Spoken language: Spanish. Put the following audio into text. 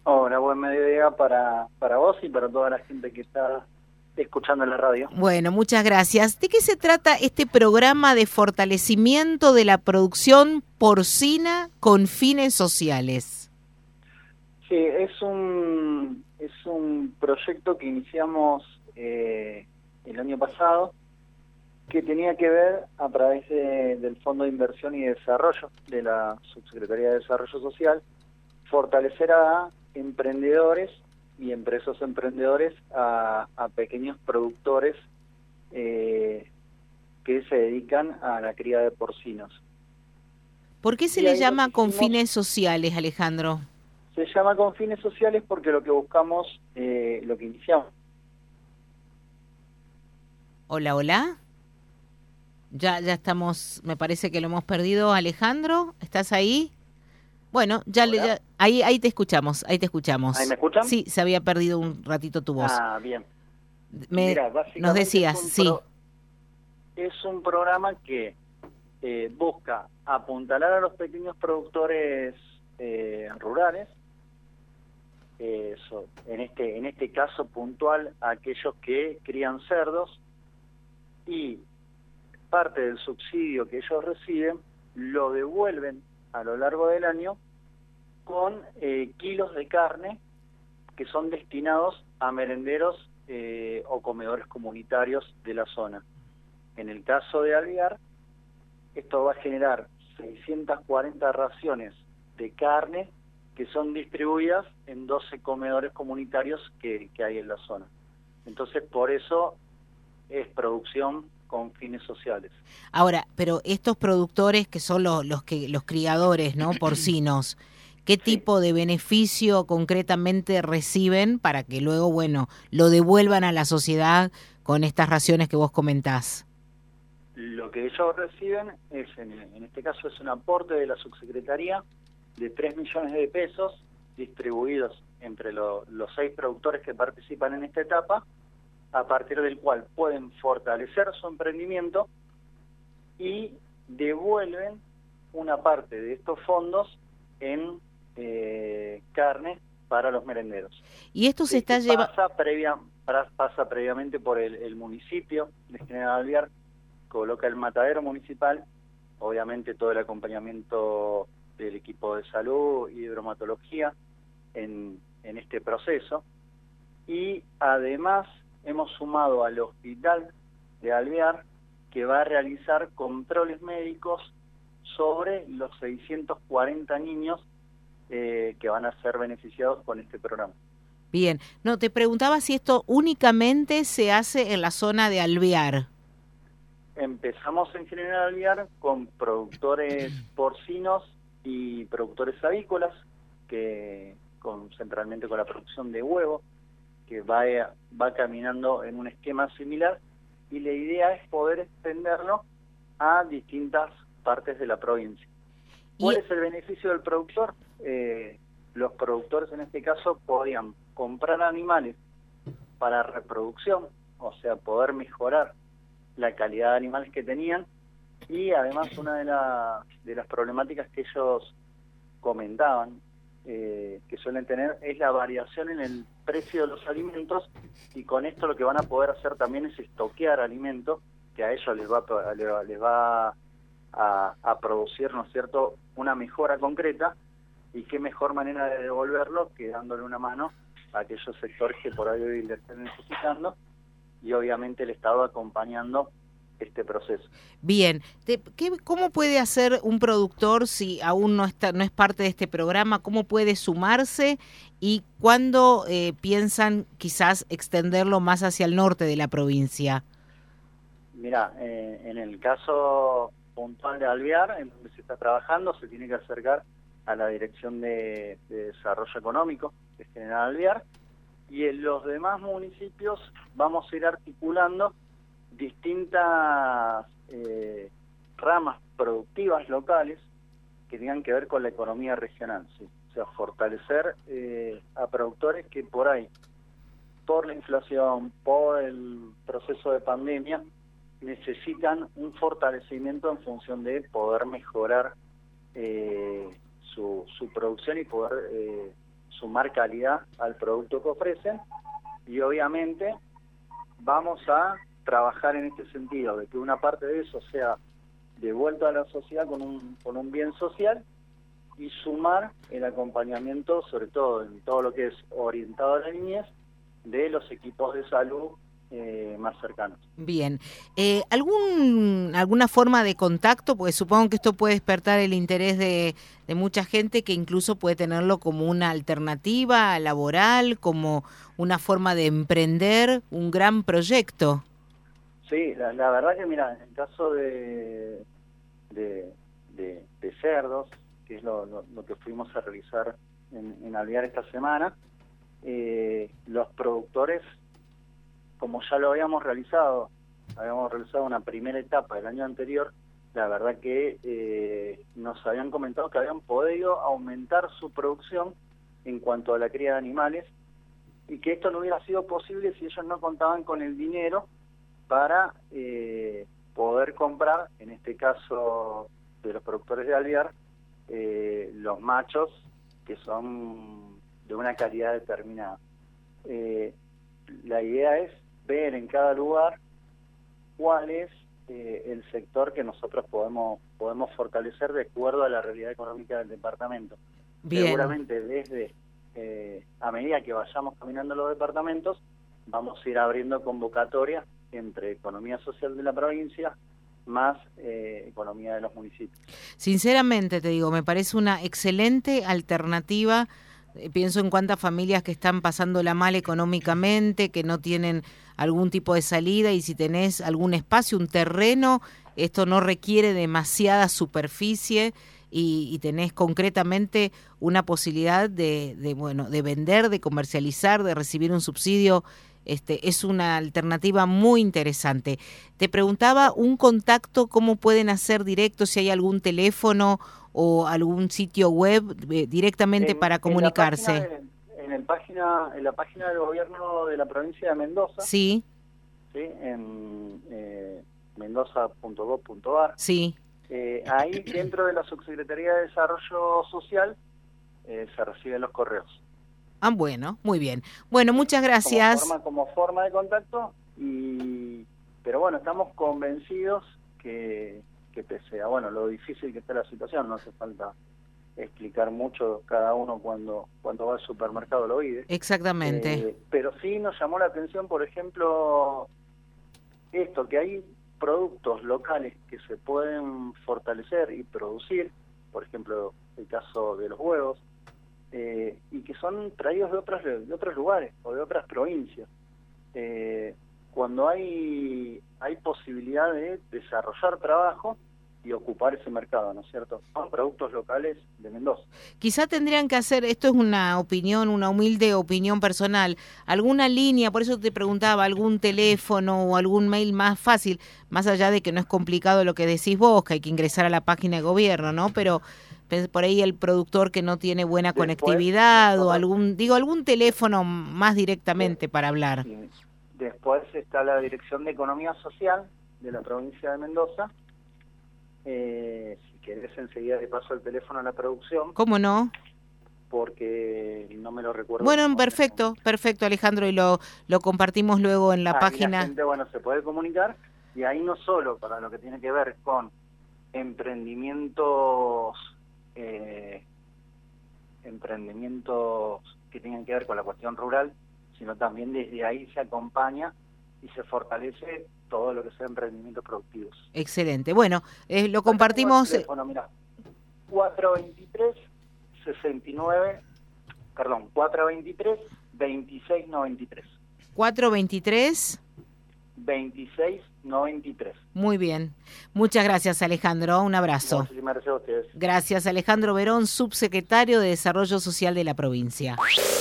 Hola, buen mediodía para vos y para toda la gente que está escuchando en la radio. Bueno, muchas gracias. ¿De qué se trata este programa de fortalecimiento de la producción porcina con fines sociales? Sí, es un proyecto que iniciamos el año pasado, que tenía que ver a través del Fondo de Inversión y Desarrollo de la Subsecretaría de Desarrollo Social, fortalecer a emprendedores y entre esos emprendedores a pequeños productores que se dedican a la cría de porcinos. ¿Por qué se Y le ahí lo que llama con hicimos, fines sociales, Alejandro? se llama con fines sociales porque lo que buscamos, lo que iniciamos. Hola, hola. Ya estamos, me parece que lo hemos perdido, Alejandro. ¿Estás ahí? Bueno, Hola, ahí te escuchamos, ahí te ¿ahí me escuchamos. escuchan? Sí, se había perdido un ratito tu voz. Ah, bien. Me, Mira, nos básicamente decías, sí. es un programa que busca apuntalar a los pequeños productores rurales, en este caso puntual, a aquellos que crían cerdos, y parte del subsidio que ellos reciben lo devuelven a lo largo del año con kilos de carne que son destinados a merenderos o comedores comunitarios de la zona. En el caso de Alvear, esto va a generar 640 raciones de carne que son distribuidas en 12 comedores comunitarios que hay en la zona. Entonces, por eso es producción con fines sociales. Ahora, pero estos productores que son los criadores, ¿no? Porcinos, ¿qué Sí, tipo de beneficio concretamente reciben para que luego, bueno, lo devuelvan a la sociedad con estas raciones que vos comentás? lo que ellos reciben es, en este caso, es un aporte de la subsecretaría de 3 millones de pesos distribuidos entre los 6 productores que participan en esta etapa, a partir del cual pueden fortalecer su emprendimiento y devuelven una parte de estos fondos en carne para los merenderos. Y esto se Este está llevando... pasa previamente por el municipio de General Alvear, coloca el matadero municipal, obviamente todo el acompañamiento del equipo de salud y hidromatología en este proceso, y además hemos sumado al hospital de Alvear, que va a realizar controles médicos sobre los 640 niños que van a ser beneficiados con este programa. Bien, no, te preguntaba si esto únicamente se hace en la zona de Alvear. Empezamos en General Alvear con productores porcinos y productores avícolas, que centralmente con la producción de huevo, que va caminando en un esquema similar, y la idea es poder extenderlo a distintas partes de la provincia. ¿Cuál Y es el beneficio del productor? Los productores en este caso podían comprar animales para reproducción, o sea, poder mejorar la calidad de animales que tenían, y además una de las problemáticas que ellos comentaban que suelen tener es la variación en el precio de los alimentos, y con esto lo que van a poder hacer también es estoquear alimentos que a ellos les va a producir, ¿no es cierto?, una mejora concreta, y qué mejor manera de devolverlo que dándole una mano a aquellos sectores que por ahí hoy le están necesitando, y obviamente el Estado acompañando este proceso. bien, ¿cómo puede hacer un productor si aún no es parte de este programa? ¿Cómo puede sumarse y cuándo piensan quizás extenderlo más hacia el norte de la provincia? Mira, en el caso puntual de Alvear, en donde se está trabajando, se tiene que acercar a la Dirección de Desarrollo Económico de General Alvear, y en los demás municipios vamos a ir articulando distintas ramas productivas locales que tengan que ver con la economía regional, ¿sí? O sea, fortalecer a productores que por ahí, por la inflación, por el proceso de pandemia, necesitan un fortalecimiento en función de poder mejorar su producción y poder sumar calidad al producto que ofrecen, y obviamente vamos a trabajar en este sentido, de que una parte de eso sea devuelto a la sociedad con un bien social, y sumar el acompañamiento, sobre todo en todo lo que es orientado a la niñez, de los equipos de salud más cercanos. Bien. ¿Alguna forma de contacto? Pues supongo que esto puede despertar el interés de mucha gente, que incluso puede tenerlo como una alternativa laboral, como una forma de emprender un gran proyecto. Sí, la verdad que mira, en el caso de cerdos, que es lo que fuimos a realizar en Alvear esta semana, los productores, como ya lo habíamos realizado una primera etapa el año anterior, la verdad que nos habían comentado que habían podido aumentar su producción en cuanto a la cría de animales, y que esto no hubiera sido posible si ellos no contaban con el dinero para poder comprar, en este caso de los productores de Alvear, los machos, que son de una calidad determinada. La idea es ver en cada lugar cuál es el sector que nosotros podemos fortalecer de acuerdo a la realidad económica del departamento. Bien. Seguramente desde a medida que vayamos caminando los departamentos, vamos a ir abriendo convocatorias entre economía social de la provincia más economía de los municipios. Sinceramente te digo, me parece una excelente alternativa. Pienso en cuántas familias que están pasándola mal económicamente, que no tienen algún tipo de salida, y si tenés algún espacio, un terreno, esto no requiere demasiada superficie, y tenés concretamente una posibilidad de vender, de comercializar, de recibir un subsidio. Es una alternativa muy interesante. Te preguntaba un contacto, ¿cómo pueden hacer directo? Si hay algún teléfono o algún sitio web directamente para comunicarse. En la página del gobierno de la provincia de Mendoza. Sí. Sí, en mendoza.gov.ar. Sí. Ahí dentro de la Subsecretaría de Desarrollo Social se reciben los correos. Ah, bueno, muy bien. Bueno, muchas gracias. Como forma de contacto, pero bueno, estamos convencidos que pese a lo difícil que está la situación, no hace falta explicar mucho, cada uno cuando va al supermercado lo vive. Exactamente. Pero sí nos llamó la atención, por ejemplo, esto, que hay productos locales que se pueden fortalecer y producir, por ejemplo, el caso de los huevos, y que son traídos de otros lugares o de otras provincias. Cuando hay posibilidad de desarrollar trabajo y ocupar ese mercado, ¿no es cierto? Son productos locales de Mendoza. Quizá tendrían que hacer, esto es una opinión, una humilde opinión personal, alguna línea, por eso te preguntaba, algún teléfono o algún mail más fácil, más allá de que no es complicado lo que decís vos, que hay que ingresar a la página de gobierno, ¿no? Pero por ahí el productor que no tiene buena conectividad o algún teléfono más directamente para hablar. Sí. Después está la Dirección de Economía Social de la provincia de Mendoza. Si querés, enseguida le paso el teléfono a la producción. ¿Cómo no? Porque no me lo recuerdo. Bueno, perfecto, Alejandro, y lo compartimos luego en la página. La gente, se puede comunicar, y ahí no solo para lo que tiene que ver con emprendimientos que tengan que ver con la cuestión rural, sino también desde ahí se acompaña y se fortalece todo lo que sea emprendimientos productivos. Excelente. Bueno, lo compartimos. Teléfono, mira, 423-2693. 423-2693. Muy bien. Muchas gracias, Alejandro. Un abrazo. Muchísimas gracias a ustedes. Gracias, Alejandro Verón, subsecretario de Desarrollo Social de la provincia.